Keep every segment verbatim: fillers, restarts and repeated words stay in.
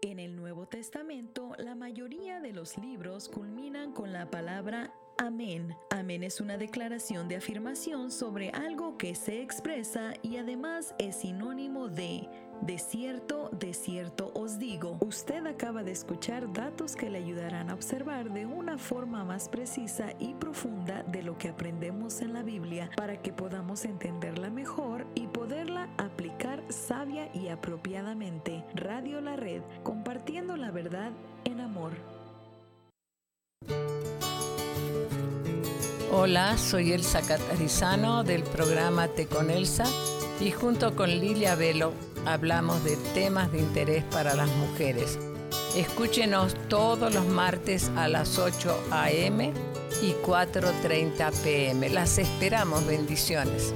En el Nuevo Testamento, la mayoría de los libros culminan con la palabra amén. Amén es una declaración de afirmación sobre algo que se expresa y además es sinónimo de de cierto, de cierto os digo. Usted acaba de escuchar datos que le ayudarán a observar de una forma más precisa y profunda de lo que aprendemos en la Biblia para que podamos entenderla mejor y poderla aplicar sabia y apropiadamente. Radio La Red, compartiendo la verdad en amor. Hola, soy Elsa Catarizano del programa Té con Elsa y junto con Lilia Velo hablamos de temas de interés para las mujeres. Escúchenos todos los martes a las ocho a eme y cuatro treinta pe eme. Las esperamos, bendiciones.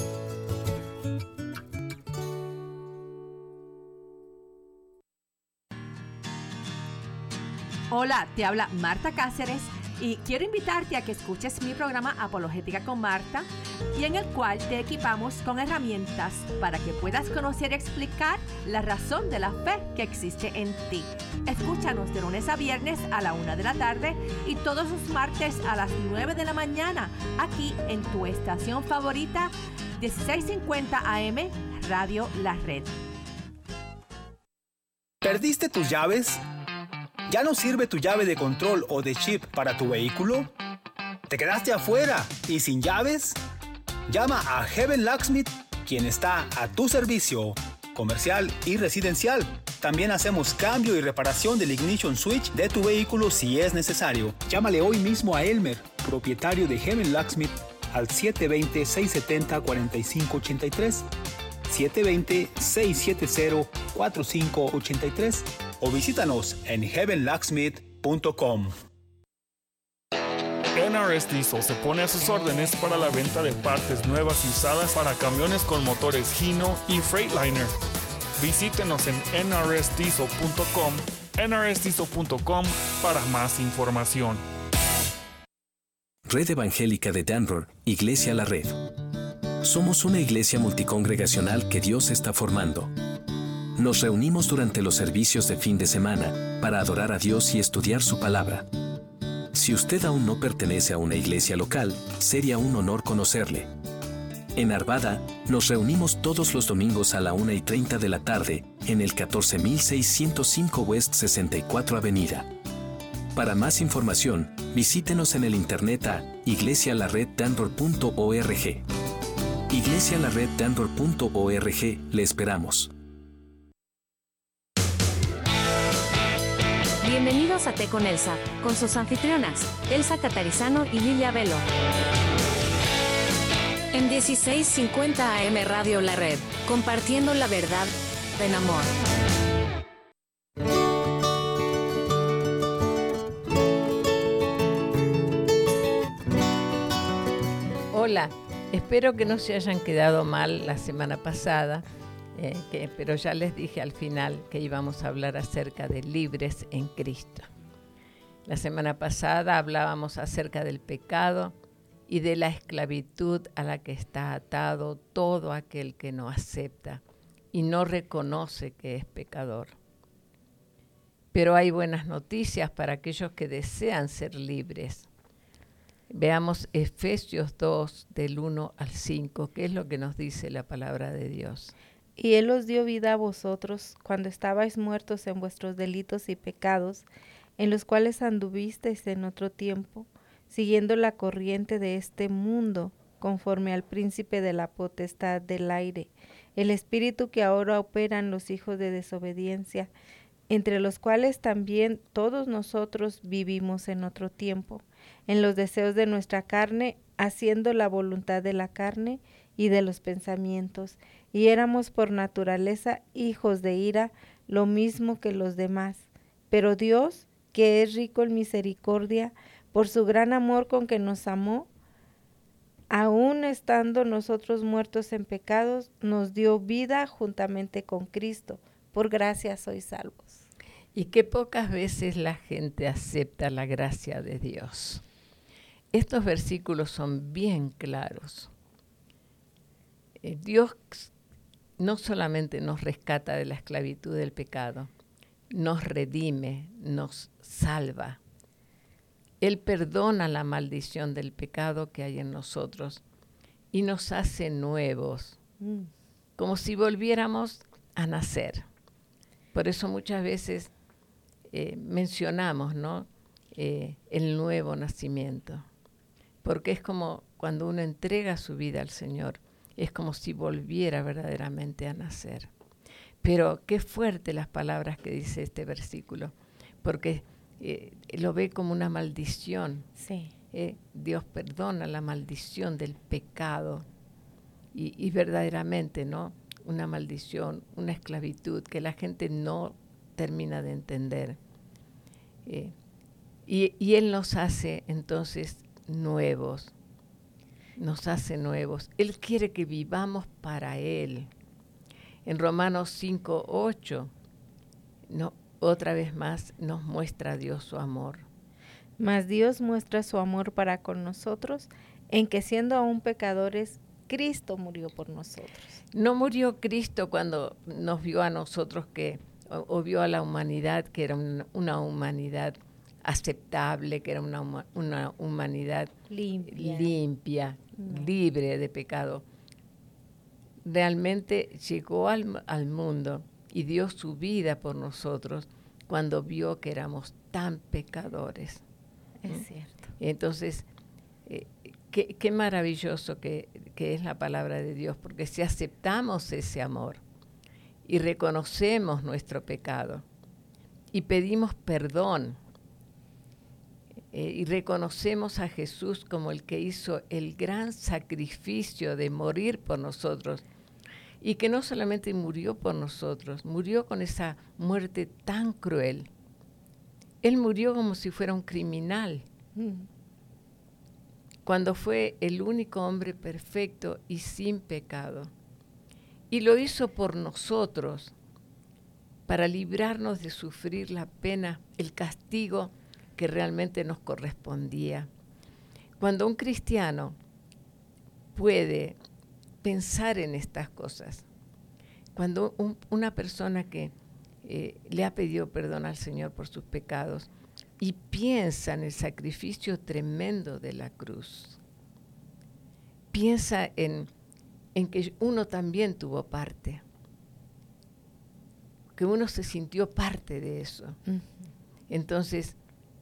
Hola, te habla Marta Cáceres y quiero invitarte a que escuches mi programa Apologética con Marta, y en el cual te equipamos con herramientas para que puedas conocer y explicar la razón de la fe que existe en ti. Escúchanos de lunes a viernes a la una de la tarde y todos los martes a las nueve de la mañana, aquí en tu estación favorita, dieciséis cincuenta a eme, Radio La Red. ¿Perdiste tus llaves? ¿Ya no sirve tu llave de control o de chip para tu vehículo? ¿Te quedaste afuera y sin llaves? Llama a Heaven Locksmith, quien está a tu servicio, comercial y residencial. También hacemos cambio y reparación del ignition switch de tu vehículo si es necesario. Llámale hoy mismo a Elmer, propietario de Heaven Locksmith, al siete dos cero, seis siete cero, cuatro cinco ocho tres, siete dos cero, seis siete cero, cuatro cinco ocho tres, o visítanos en heaven locksmith punto com. N R S Diesel se pone a sus órdenes para la venta de partes nuevas y usadas para camiones con motores Hino y Freightliner. Visítenos en ene erre ese diesel punto com, ene erre ese diesel punto com para más información. Red Evangélica de Denver, Iglesia La Red. Somos una iglesia multicongregacional que Dios está formando. Nos reunimos durante los servicios de fin de semana para adorar a Dios y estudiar su palabra. Si usted aún no pertenece a una iglesia local, sería un honor conocerle. En Arvada, nos reunimos todos los domingos a la una y treinta de la tarde en el catorce mil seiscientos cinco West sesenta y cuatro Avenida. Para más información, visítenos en el internet a iglesia la red denver punto org. iglesia la red denver punto org, le esperamos. Bienvenidos a Té con Elsa, con sus anfitrionas, Elsa Catarizano y Lilia Velo. En dieciséis cincuenta a eme Radio La Red, compartiendo la verdad en amor. Hola, espero que no se hayan quedado mal la semana pasada. Eh, que, pero ya les dije al final que íbamos a hablar acerca de libres en Cristo. La semana pasada hablábamos acerca del pecado y de la esclavitud a la que está atado todo aquel que no acepta y no reconoce que es pecador. Pero hay buenas noticias para aquellos que desean ser libres. Veamos Efesios dos, del uno al cinco, ¿qué es lo que nos dice la palabra de Dios? Y Él os dio vida a vosotros, cuando estabais muertos en vuestros delitos y pecados, en los cuales anduvisteis en otro tiempo, siguiendo la corriente de este mundo, conforme al príncipe de la potestad del aire, el espíritu que ahora opera en los hijos de desobediencia, entre los cuales también todos nosotros vivimos en otro tiempo, en los deseos de nuestra carne, haciendo la voluntad de la carne y de los pensamientos, y éramos por naturaleza hijos de ira, lo mismo que los demás. Pero Dios, que es rico en misericordia, por su gran amor con que nos amó, aun estando nosotros muertos en pecados, nos dio vida juntamente con Cristo. Por gracia sois salvos. Y qué pocas veces la gente acepta la gracia de Dios. Estos versículos son bien claros. Dios no solamente nos rescata de la esclavitud del pecado, nos redime, nos salva. Él perdona la maldición del pecado que hay en nosotros y nos hace nuevos, mm. como si volviéramos a nacer. Por eso muchas veces eh, mencionamos, ¿no? eh, el nuevo nacimiento, porque es como cuando uno entrega su vida al Señor, es como si volviera verdaderamente a nacer. Pero qué fuerte las palabras que dice este versículo, porque eh, lo ve como una maldición. Sí. Eh, Dios perdona la maldición del pecado y, y verdaderamente, ¿no? Una maldición, una esclavitud que la gente no termina de entender. Eh, y, y Él nos hace entonces nuevos, nos hace nuevos. Él quiere que vivamos para Él. En Romanos cinco, ocho, no, otra vez más nos muestra a Dios su amor. Mas Dios muestra su amor para con nosotros, en que siendo aún pecadores, Cristo murió por nosotros. No murió Cristo cuando nos vio a nosotros que, o, o vio a la humanidad que era una, una humanidad aceptable, que era una, una humanidad limpia, limpia no. libre de pecado. Realmente llegó al, al mundo y dio su vida por nosotros cuando vio que éramos tan pecadores. Es ¿Mm? cierto. Entonces, eh, qué, qué maravilloso que, que es la palabra de Dios, porque si aceptamos ese amor y reconocemos nuestro pecado y pedimos perdón eh, y reconocemos a Jesús como el que hizo el gran sacrificio de morir por nosotros, y que no solamente murió por nosotros, murió con esa muerte tan cruel. Él murió como si fuera un criminal, mm. cuando fue el único hombre perfecto y sin pecado. Y lo hizo por nosotros, para librarnos de sufrir la pena, el castigo que realmente nos correspondía. Cuando un cristiano puede pensar en estas cosas, cuando un, una persona que eh, le ha pedido perdón al Señor por sus pecados y piensa en el sacrificio tremendo de la cruz, piensa en, en que uno también tuvo parte, que uno se sintió parte de eso. Uh-huh. Entonces,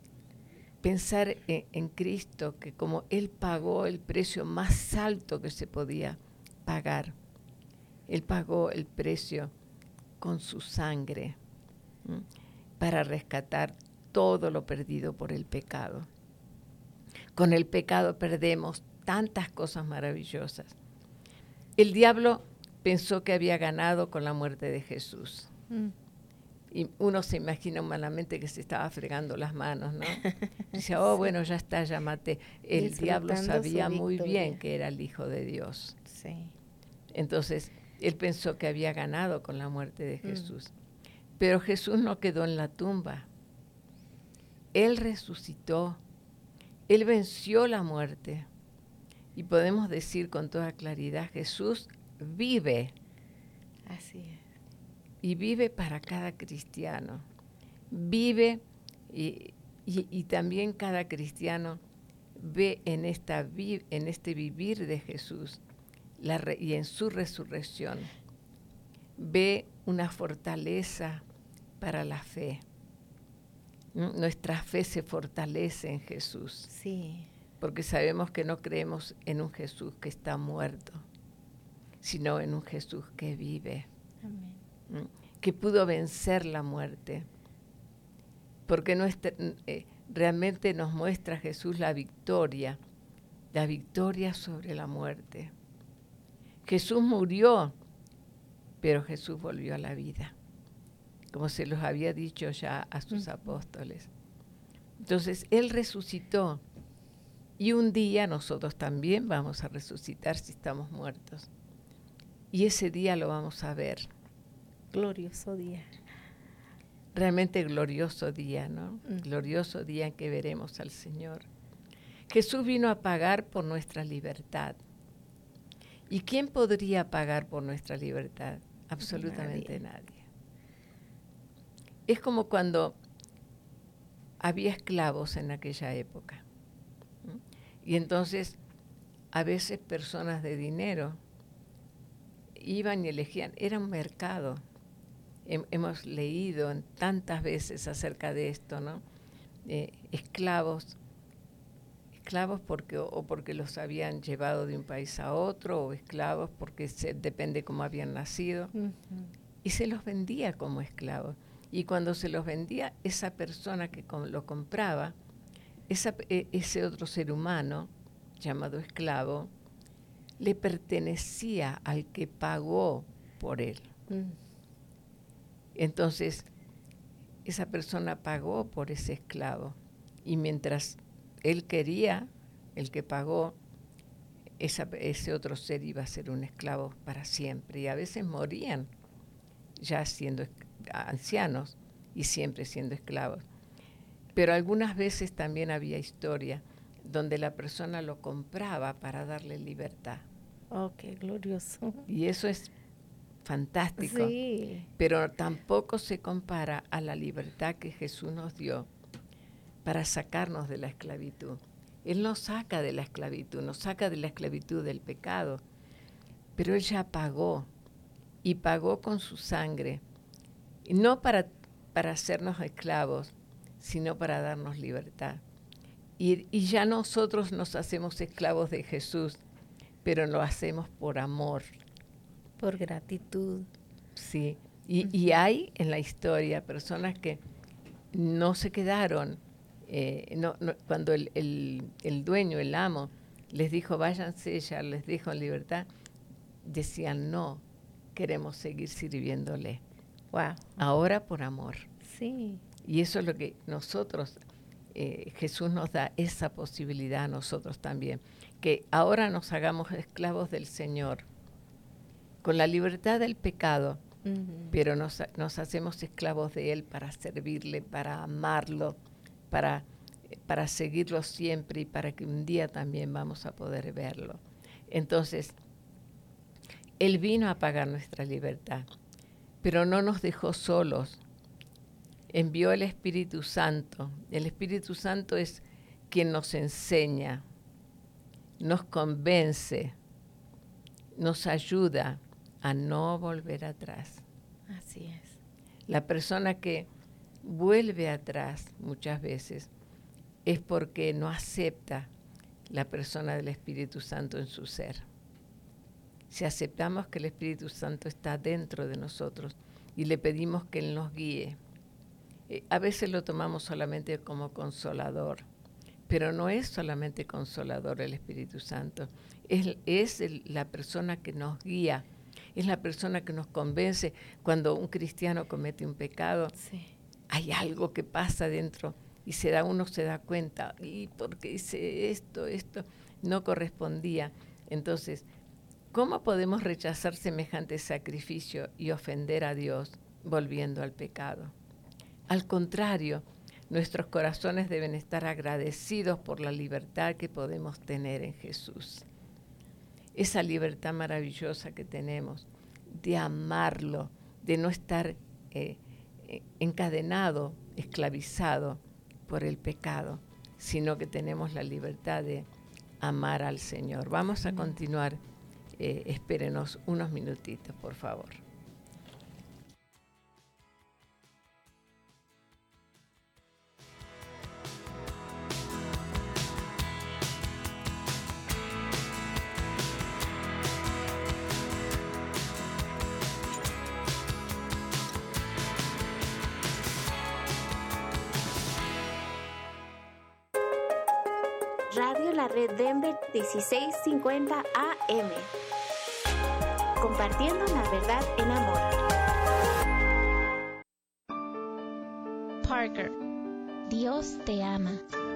pensar en, en Cristo, que como Él pagó el precio más alto que se podía pagar, Él pagó el precio con su sangre, ¿m? para rescatar todo lo perdido por el pecado. Con el pecado perdemos tantas cosas maravillosas. El diablo pensó que había ganado con la muerte de Jesús. Mm. Y uno se imagina humanamente que se estaba fregando las manos, ¿no? Dice, oh, bueno, ya está, ya maté. El diablo sabía muy bien que era el Hijo de Dios. Sí. Entonces, él pensó que había ganado con la muerte de Jesús. Mm. Pero Jesús no quedó en la tumba. Él resucitó. Él venció la muerte. Y podemos decir con toda claridad, Jesús vive. Así es. Y vive para cada cristiano. Vive y, y, y también cada cristiano ve en, esta vi, en este vivir de Jesús la re, y en su resurrección. Ve una fortaleza para la fe. ¿Mm? Nuestra fe se fortalece en Jesús. Sí. Porque sabemos que no creemos en un Jesús que está muerto, sino en un Jesús que vive. Amén. Que pudo vencer la muerte, porque nuestra, eh, realmente nos muestra Jesús la victoria, la victoria sobre la muerte. Jesús murió, pero Jesús volvió a la vida, como se los había dicho ya a sus uh-huh. apóstoles. Entonces, Él resucitó, y un día nosotros también vamos a resucitar si estamos muertos. Y ese día lo vamos a ver. Glorioso día. Realmente glorioso día, ¿no? Mm. Glorioso día en que veremos al Señor. Jesús vino a pagar por nuestra libertad. ¿Y quién podría pagar por nuestra libertad? Absolutamente nadie. nadie. es como cuando había esclavos en aquella época. Y entonces, a veces personas de dinero iban y elegían, era un mercado. Hem- hemos leído en tantas veces acerca de esto, ¿no? Eh, esclavos, esclavos porque o porque los habían llevado de un país a otro, o esclavos porque se, depende cómo habían nacido, uh-huh. Y se los vendía como esclavos. Y cuando se los vendía, esa persona que com- lo compraba, esa, e- ese otro ser humano, llamado esclavo, le pertenecía al que pagó por él. Mm. Entonces, esa persona pagó por ese esclavo. Y mientras él quería, el que pagó, esa, ese otro ser iba a ser un esclavo para siempre. Y a veces morían ya siendo ancianos y siempre siendo esclavos. Pero algunas veces también había historia donde la persona lo compraba para darle libertad. Oh, qué glorioso. Y eso es fantástico. Sí. Pero tampoco se compara a la libertad que Jesús nos dio para sacarnos de la esclavitud. Él nos saca de la esclavitud, nos saca de la esclavitud del pecado. Pero Él ya pagó, y pagó con su sangre, y no para, para hacernos esclavos, sino para darnos libertad. Y, y ya nosotros nos hacemos esclavos de Jesús, pero lo hacemos por amor. Por gratitud. Sí, y, uh-huh. y hay en la historia personas que no se quedaron, eh, no, no, cuando el, el, el dueño, el amo, les dijo váyanse, ya les dijo en libertad, decían no, queremos seguir sirviéndole. Wow. Ahora por amor. Sí. Y eso es lo que nosotros, eh, Jesús nos da esa posibilidad a nosotros también, que ahora nos hagamos esclavos del Señor, con la libertad del pecado, uh-huh. pero nos, nos hacemos esclavos de Él para servirle, para amarlo, para, para seguirlo siempre y para que un día también vamos a poder verlo. Entonces, Él vino a pagar nuestra libertad, pero no nos dejó solos. Envió el Espíritu Santo. El Espíritu Santo es quien nos enseña, nos convence, nos ayuda a no volver atrás. Así es. La persona que vuelve atrás muchas veces es porque no acepta la persona del Espíritu Santo en su ser. Si aceptamos que el Espíritu Santo está dentro de nosotros y le pedimos que Él nos guíe, eh, a veces lo tomamos solamente como consolador, pero no es solamente consolador el Espíritu Santo, es, es el, la persona que nos guía, es la persona que nos convence. Cuando un cristiano comete un pecado, sí. hay algo que pasa dentro y se da, uno se da cuenta, ¿y por qué hice esto? Esto no correspondía. Entonces, ¿cómo podemos rechazar semejante sacrificio y ofender a Dios volviendo al pecado? Al contrario, nuestros corazones deben estar agradecidos por la libertad que podemos tener en Jesús. Esa libertad maravillosa que tenemos de amarlo, de no estar eh, encadenado, esclavizado por el pecado, sino que tenemos la libertad de amar al Señor. Vamos a continuar. Eh, espérenos unos minutitos, por favor. Radio La Red Denver dieciséis cincuenta A M. Compartiendo la verdad en amor. Parker, Dios te ama.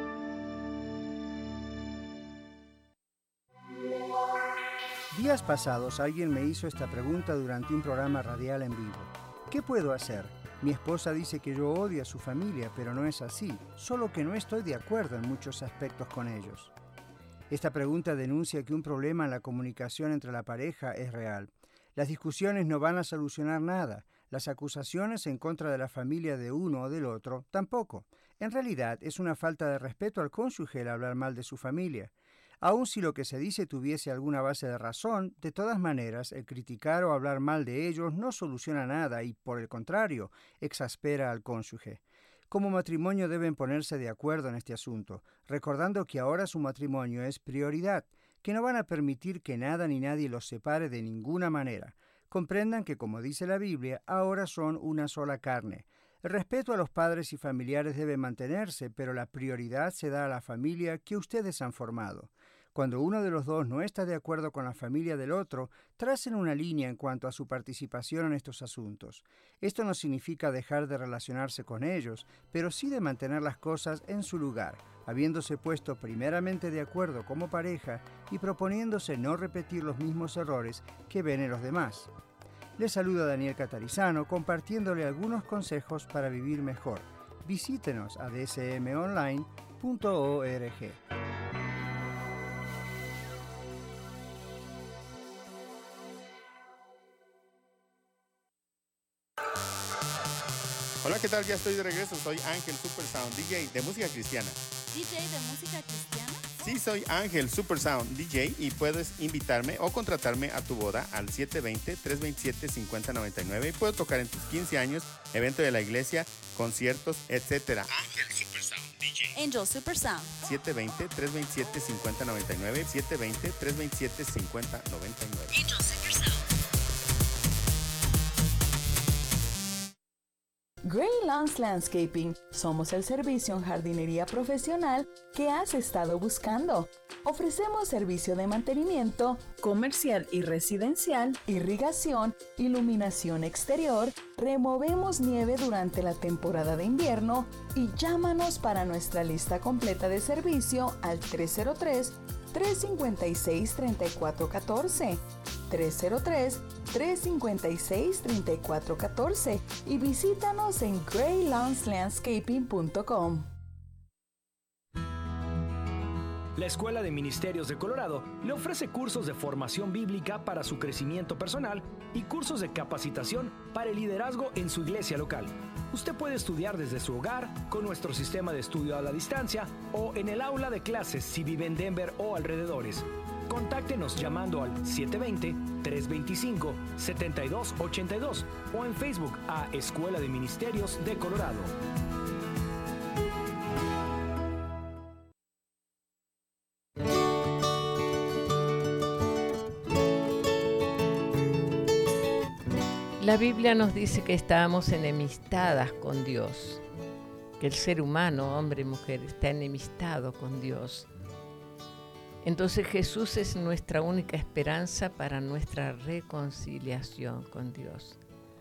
Días pasados alguien me hizo esta pregunta durante un programa radial en vivo. ¿Qué puedo hacer? Mi esposa dice que yo odio a su familia, pero no es así, solo que no estoy de acuerdo en muchos aspectos con ellos. Esta pregunta denuncia que un problema en la comunicación entre la pareja es real. Las discusiones no van a solucionar nada. Las acusaciones en contra de la familia de uno o del otro tampoco. En realidad es una falta de respeto al cónyuge el hablar mal de su familia. Aun si lo que se dice tuviese alguna base de razón, de todas maneras, el criticar o hablar mal de ellos no soluciona nada y, por el contrario, exaspera al cónyuge. Como matrimonio deben ponerse de acuerdo en este asunto, recordando que ahora su matrimonio es prioridad, que no van a permitir que nada ni nadie los separe de ninguna manera. Comprendan que, como dice la Biblia, ahora son una sola carne. El respeto a los padres y familiares debe mantenerse, pero la prioridad se da a la familia que ustedes han formado. Cuando uno de los dos no está de acuerdo con la familia del otro, tracen una línea en cuanto a su participación en estos asuntos. Esto no significa dejar de relacionarse con ellos, pero sí de mantener las cosas en su lugar, habiéndose puesto primeramente de acuerdo como pareja y proponiéndose no repetir los mismos errores que ven en los demás. Les saluda Daniel Catarizano compartiéndole algunos consejos para vivir mejor. Visítenos a d s m online punto org. Hola, ¿qué tal? Ya estoy de regreso. Soy Ángel Super Sound, D J de música cristiana. ¿D J de música cristiana? Sí, soy Ángel Super Sound, D J, y puedes invitarme o contratarme a tu boda al siete dos cero, tres dos siete, cinco cero nueve nueve y puedo tocar en tus quince años, evento de la iglesia, conciertos, etcétera. Ángel Super Sound, D J. Angel Super Sound. siete dos cero, tres dos siete, cinco cero nueve nueve, siete dos cero, tres dos siete, cinco cero nueve nueve. Angel Super Sound. Gray Lawns Landscaping. Somos el servicio en jardinería profesional que has estado buscando. Ofrecemos servicio de mantenimiento, comercial y residencial, irrigación, iluminación exterior, removemos nieve durante la temporada de invierno y llámanos para nuestra lista completa de servicio al tres cero tres, tres cinco seis, tres cuatro uno cuatro, tres cero tres, tres cinco seis, tres cuatro uno cuatro y visítanos en gray lawns landscaping punto com. La Escuela de Ministerios de Colorado le ofrece cursos de formación bíblica para su crecimiento personal y cursos de capacitación para el liderazgo en su iglesia local. Usted puede estudiar desde su hogar con nuestro sistema de estudio a la distancia o en el aula de clases si vive en Denver o alrededores. Contáctenos llamando al siete dos cero, tres dos cinco, siete dos ocho dos o en Facebook a Escuela de Ministerios de Colorado. La Biblia nos dice que estábamos enemistadas con Dios, que el ser humano, hombre y mujer, está enemistado con Dios. Entonces Jesús es nuestra única esperanza para nuestra reconciliación con Dios.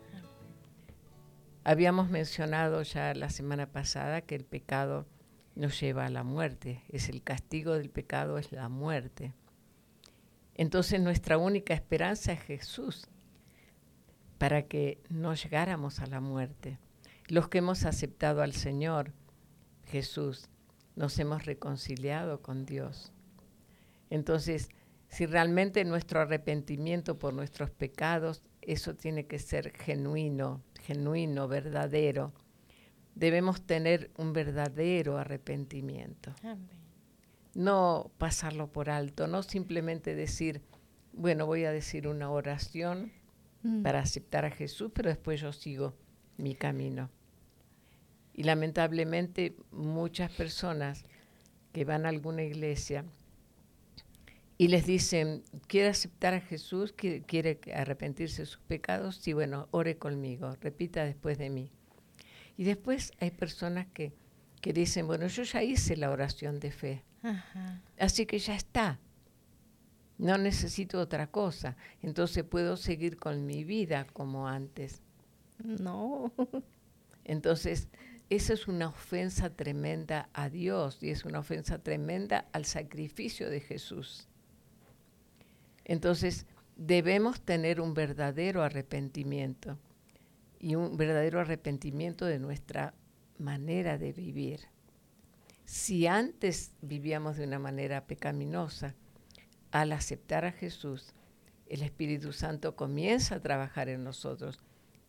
Habíamos mencionado ya la semana pasada que el pecado nos lleva a la muerte, es el castigo del pecado, es la muerte. Entonces nuestra única esperanza es Jesús, para que no llegáramos a la muerte. Los que hemos aceptado al Señor Jesús, nos hemos reconciliado con Dios. Entonces, si realmente nuestro arrepentimiento por nuestros pecados, eso tiene que ser genuino, genuino, verdadero. Debemos tener un verdadero arrepentimiento. Amén. No pasarlo por alto, no simplemente decir, bueno, voy a decir una oración para aceptar a Jesús, pero después yo sigo mi camino. Y lamentablemente muchas personas que van a alguna iglesia y les dicen, ¿quiere aceptar a Jesús? ¿Quiere arrepentirse de sus pecados? Sí, bueno, ore conmigo, repita después de mí. Y después hay personas que, que dicen, bueno, yo ya hice la oración de fe, Ajá. así que ya está. No necesito otra cosa, entonces puedo seguir con mi vida como antes. No. Entonces, esa es una ofensa tremenda a Dios y es una ofensa tremenda al sacrificio de Jesús. Entonces, debemos tener un verdadero arrepentimiento y un verdadero arrepentimiento de nuestra manera de vivir. Si antes vivíamos de una manera pecaminosa, al aceptar a Jesús, el Espíritu Santo comienza a trabajar en nosotros y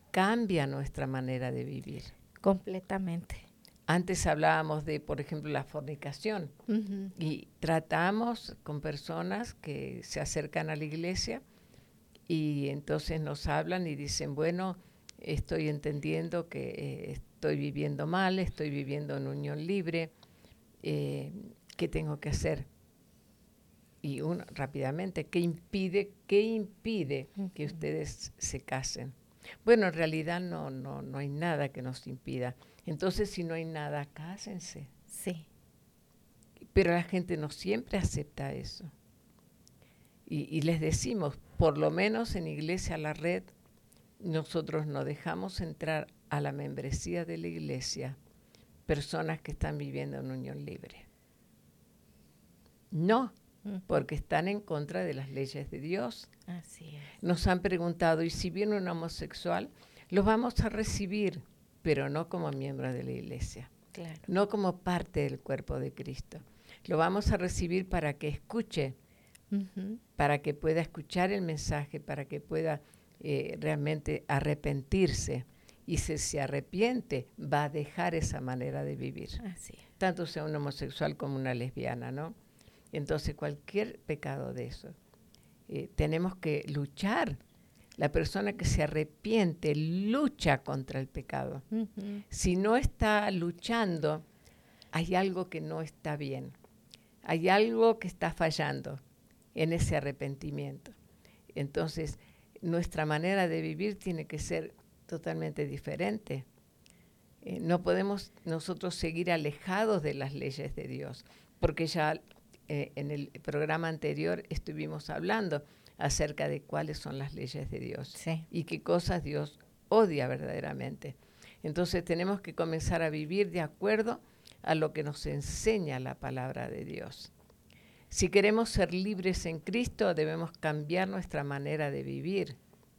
cambia nuestra manera de vivir. Completamente. Antes hablábamos de, por ejemplo, la fornicación. Uh-huh. Y tratamos con personas que se acercan a la iglesia y entonces nos hablan y dicen, bueno, estoy entendiendo que eh, estoy viviendo mal, estoy viviendo en unión libre, eh, ¿qué tengo que hacer? Y uno, rápidamente, ¿qué impide, qué impide uh-huh. que ustedes se casen? Bueno, en realidad no, no, no hay nada que nos impida. Entonces, si no hay nada, cásense. Sí. Pero la gente no siempre acepta eso. Y, y les decimos, por lo menos en Iglesia La Red, nosotros no dejamos entrar a la membresía de la iglesia personas que están viviendo en unión libre. No, porque están en contra de las leyes de Dios. Así es. Nos han preguntado, ¿y si viene un homosexual? Los vamos a recibir, pero no como miembros de la iglesia. Claro. No como parte del cuerpo de Cristo. Lo vamos a recibir para que escuche, uh-huh. para que pueda escuchar el mensaje, para que pueda eh, realmente arrepentirse. Y si se arrepiente, va a dejar esa manera de vivir. Así es. Tanto sea un homosexual como una lesbiana, ¿no? Entonces, cualquier pecado de eso, eh, tenemos que luchar. La persona que se arrepiente lucha contra el pecado. Uh-huh. Si no está luchando, hay algo que no está bien. Hay algo que está fallando en ese arrepentimiento. Entonces, nuestra manera de vivir tiene que ser totalmente diferente. Eh, no podemos nosotros seguir alejados de las leyes de Dios, porque ya eh, en el programa anterior estuvimos hablando acerca de cuáles son las leyes de Dios, sí. y qué cosas Dios odia verdaderamente. Entonces tenemos que comenzar a vivir de acuerdo a lo que nos enseña la palabra de Dios. Si queremos ser libres en Cristo, debemos cambiar nuestra manera de vivir.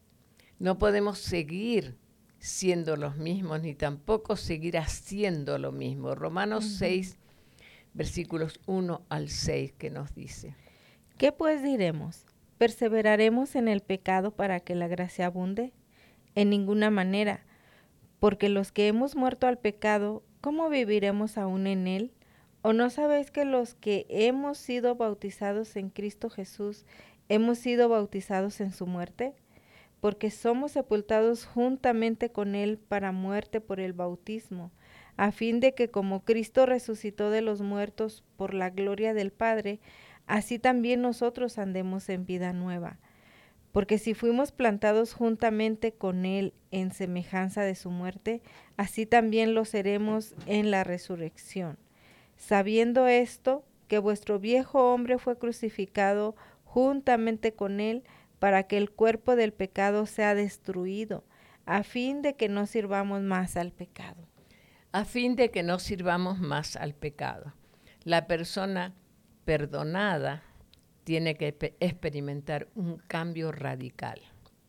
No podemos seguir siendo los mismos, ni tampoco seguir haciendo lo mismo. Romanos uh-huh. seis, versículos uno al seis, que nos dice. ¿Qué pues diremos? ¿Perseveraremos en el pecado para que la gracia abunde? En ninguna manera, porque los que hemos muerto al pecado, ¿cómo viviremos aún en él? ¿O no sabéis que los que hemos sido bautizados en Cristo Jesús, hemos sido bautizados en su muerte? Porque somos sepultados juntamente con él para muerte por el bautismo, a fin de que como Cristo resucitó de los muertos por la gloria del Padre, así también nosotros andemos en vida nueva. Porque si fuimos plantados juntamente con él en semejanza de su muerte, así también lo seremos en la resurrección. Sabiendo esto, que vuestro viejo hombre fue crucificado juntamente con él, para que el cuerpo del pecado sea destruido, a fin de que no sirvamos más al pecado. A fin de que no sirvamos más al pecado. La persona perdonada tiene que pe- experimentar un cambio radical,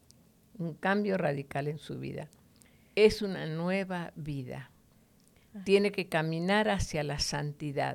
un cambio radical en su vida. Es una nueva vida. Tiene que caminar hacia la santidad.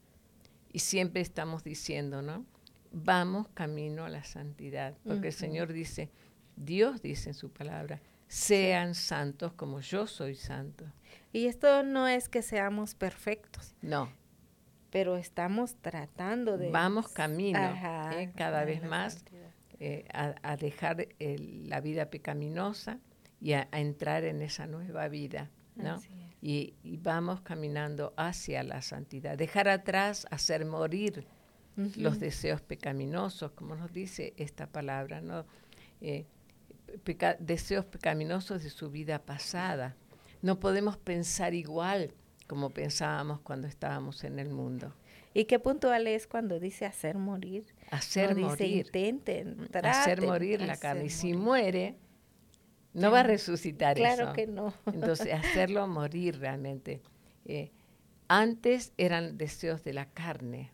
Y siempre estamos diciendo, ¿no? Vamos camino a la santidad, porque uh-huh. el Señor dice, Dios dice en su palabra, sean santos como yo soy santo. Y esto no es que seamos perfectos. No. Pero estamos tratando de... Vamos camino, Ajá, eh, cada vez la más eh, a, a dejar el, la vida pecaminosa y a, a entrar en esa nueva vida, ¿no? Y, y vamos caminando hacia la santidad. Dejar atrás, hacer morir uh-huh. los deseos pecaminosos, como nos dice esta palabra, ¿no? Eh, peca- deseos pecaminosos de su vida pasada. No podemos pensar igual como pensábamos cuando estábamos en el mundo. ¿Y qué puntual es cuando dice hacer morir? Hacer no morir. Dice intenten, traten, hacer morir la hacer carne. Y morir. si muere, no va a resucitar claro eso. Claro que no. Entonces, hacerlo morir realmente. Eh, antes eran deseos de la carne.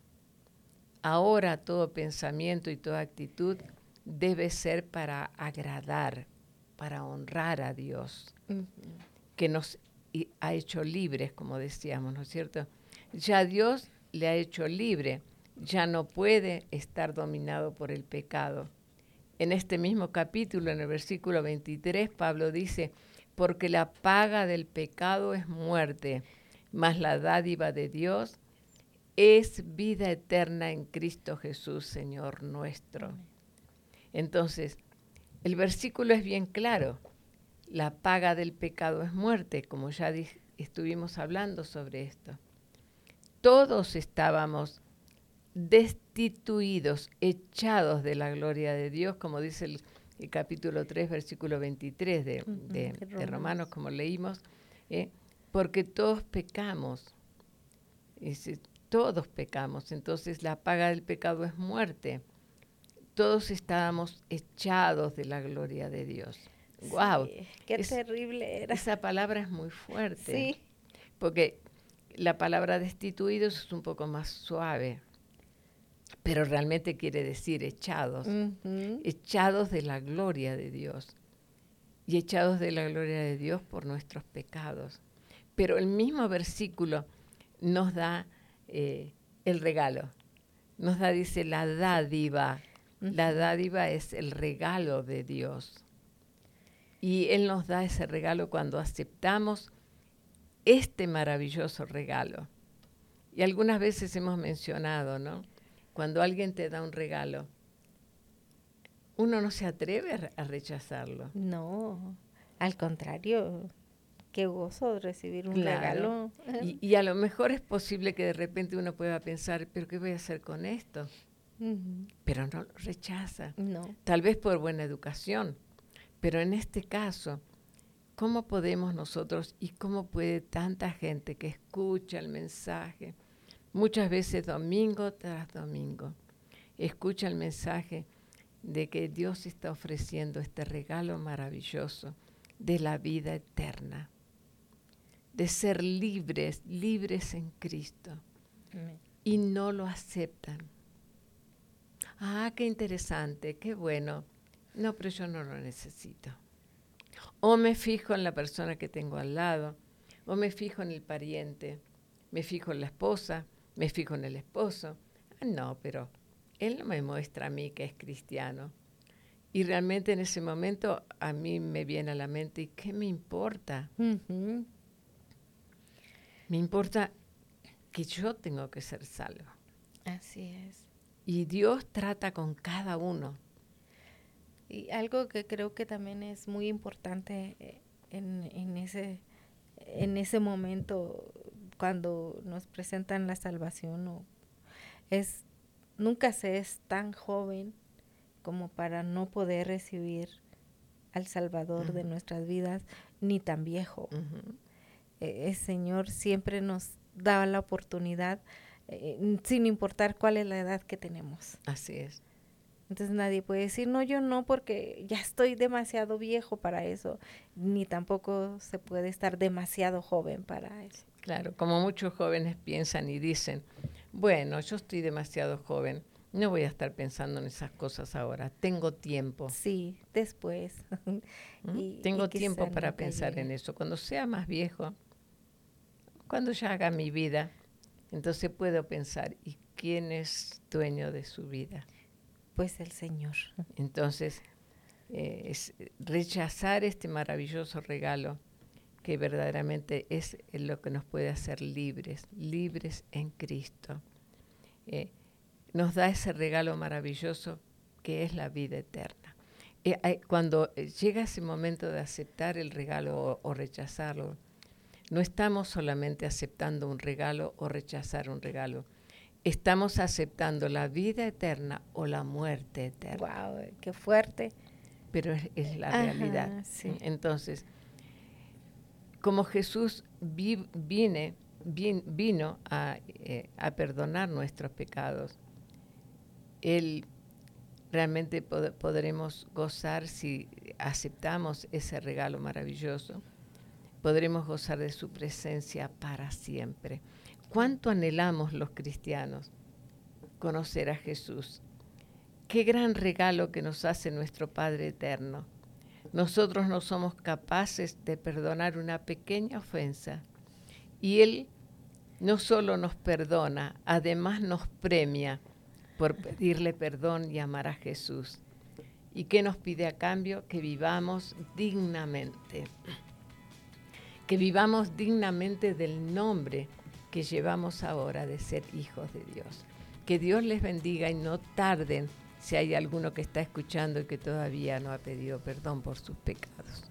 Ahora todo pensamiento y toda actitud debe ser para agradar, para honrar a Dios, uh-huh. que nos y ha hecho libres, como decíamos, ¿no es cierto? Ya Dios le ha hecho libre, ya no puede estar dominado por el pecado. En este mismo capítulo, en el versículo veintitrés, Pablo dice, porque la paga del pecado es muerte, mas la dádiva de Dios es vida eterna en Cristo Jesús, Señor nuestro. Entonces, el versículo es bien claro. La paga del pecado es muerte, como ya dije, estuvimos hablando sobre esto. Todos estábamos destituidos, echados de la gloria de Dios, como dice el, el capítulo tres, versículo veintitrés de, uh-huh, de, de, de Romanos, como leímos, ¿eh? Porque todos pecamos. Dice, todos pecamos, entonces la paga del pecado es muerte. Todos estábamos echados de la gloria de Dios. Sí, ¡Wow! ¡Qué es, terrible era! Esa palabra es muy fuerte. Sí. Porque la palabra destituidos es un poco más suave, pero realmente quiere decir echados. Uh-huh. Echados de la gloria de Dios. Y echados de la gloria de Dios por nuestros pecados. Pero el mismo versículo nos da eh, el regalo. Nos da, dice, la dádiva. Uh-huh. La dádiva es el regalo de Dios. Y Él nos da ese regalo cuando aceptamos este maravilloso regalo. Y algunas veces hemos mencionado, ¿no? Cuando alguien te da un regalo, uno no se atreve a, a rechazarlo. No, al contrario, qué gozo de recibir un claro. regalo. Y, y a lo mejor es posible que de repente uno pueda pensar, ¿pero qué voy a hacer con esto? Uh-huh. Pero no lo rechaza. No. Tal vez por buena educación. Pero en este caso, ¿cómo podemos nosotros y cómo puede tanta gente que escucha el mensaje, muchas veces domingo tras domingo, escucha el mensaje de que Dios está ofreciendo este regalo maravilloso de la vida eterna, de ser libres, libres en Cristo, Amén. Y no lo aceptan? Ah, qué interesante, qué bueno. No, pero yo no lo necesito. O me fijo en la persona que tengo al lado, o me fijo en el pariente, me fijo en la esposa, me fijo en el esposo. Ah, no, pero él no me muestra a mí que es cristiano. Y realmente en ese momento a mí me viene a la mente, ¿y qué me importa? Uh-huh. Me importa que yo tengo que ser salvo. Así es. Y Dios trata con cada uno. Y algo que creo que también es muy importante en, en, ese, en ese momento cuando nos presentan la salvación, o es nunca se es tan joven como para no poder recibir al Salvador uh-huh. de nuestras vidas, ni tan viejo. Uh-huh. Eh, el Señor siempre nos da la oportunidad, eh, sin importar cuál es la edad que tenemos. Así es. Entonces nadie puede decir, no, yo no, porque ya estoy demasiado viejo para eso, ni tampoco se puede estar demasiado joven para eso. Claro, como muchos jóvenes piensan y dicen, bueno, yo estoy demasiado joven, no voy a estar pensando en esas cosas ahora, tengo tiempo. Sí, después. ¿Mm? y, tengo y tiempo para pensar llega. en eso. Cuando sea más viejo, cuando ya haga mi vida, entonces puedo pensar, ¿y quién es dueño de su vida? Pues el Señor. Entonces, eh, es rechazar este maravilloso regalo que verdaderamente es lo que nos puede hacer libres, libres en Cristo. Eh, nos da ese regalo maravilloso que es la vida eterna. Eh, eh, cuando llega ese momento de aceptar el regalo o, o rechazarlo, no estamos solamente aceptando un regalo o rechazar un regalo. Estamos aceptando la vida eterna o la muerte eterna. ¡Wow! ¡Qué fuerte! Pero es, es la Ajá, realidad. Sí. Entonces, como Jesús vi, vine, vin, vino a, eh, a perdonar nuestros pecados, Él realmente pod- podremos gozar si aceptamos ese regalo maravilloso. Podremos gozar de su presencia para siempre. ¿Cuánto anhelamos los cristianos conocer a Jesús? Qué gran regalo que nos hace nuestro Padre Eterno. Nosotros no somos capaces de perdonar una pequeña ofensa. Y Él no solo nos perdona, además nos premia por pedirle perdón y amar a Jesús. ¿Y qué nos pide a cambio? Que vivamos dignamente. que vivamos dignamente del nombre que llevamos ahora de ser hijos de Dios. Que Dios les bendiga y no tarden si hay alguno que está escuchando y que todavía no ha pedido perdón por sus pecados.